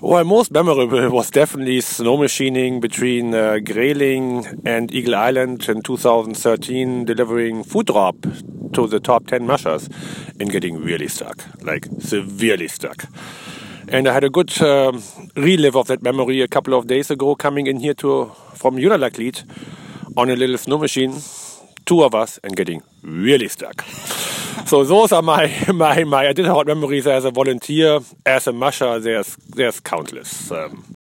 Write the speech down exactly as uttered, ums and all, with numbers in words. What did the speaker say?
Well, most memorable was definitely snow machining between uh, Grayling and Eagle Island in two thousand thirteen, delivering food drop to the top ten mushers and getting really stuck, like severely stuck. And I had a good um, relive of that memory a couple of days ago, coming in here to from Unalakleet on a little snow machine, two of us, and getting really stuck. So those are my my my Iditarod memories as a volunteer, as a musher. There's there's countless. Um,